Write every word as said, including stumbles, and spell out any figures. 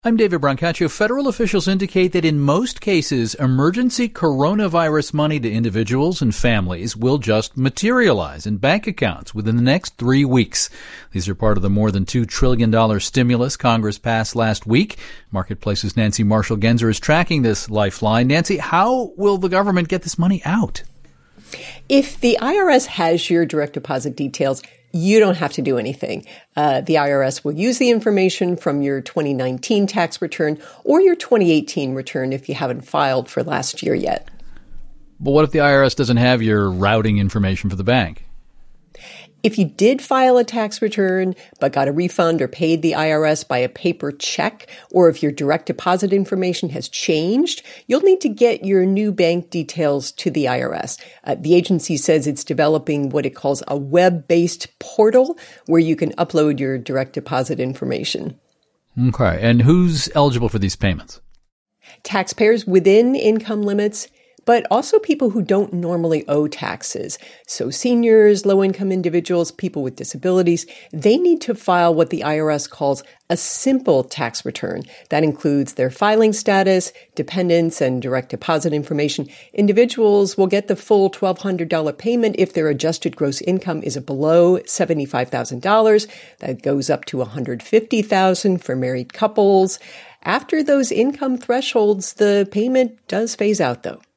I'm David Brancaccio. Federal officials indicate that in most cases, emergency coronavirus money to individuals and families will just materialize in bank accounts within the next three weeks. These are part of the more than two trillion dollars stimulus Congress passed last week. Marketplace's Nancy Marshall-Genzer is tracking this lifeline. Nancy, how will the government get this money out? If the I R S has your direct deposit details, you don't have to do anything. Uh, the I R S will use the information from your twenty nineteen tax return or your twenty eighteen return if you haven't filed for last year yet. But what if the I R S doesn't have your routing information for the bank? If you did file a tax return but got a refund or paid the I R S by a paper check, or if your direct deposit information has changed, you'll need to get your new bank details to the I R S. Uh, the agency says it's developing what it calls a web-based portal where you can upload your direct deposit information. Okay. And who's eligible for these payments? Taxpayers within income limits, but also people who don't normally owe taxes. So seniors, low-income individuals, people with disabilities, they need to file what the I R S calls a simple tax return. That includes their filing status, dependents, and direct deposit information. Individuals will get the full twelve hundred dollars payment if their adjusted gross income is below seventy-five thousand dollars. That goes up to one hundred fifty thousand dollars for married couples. After those income thresholds, the payment does phase out, though.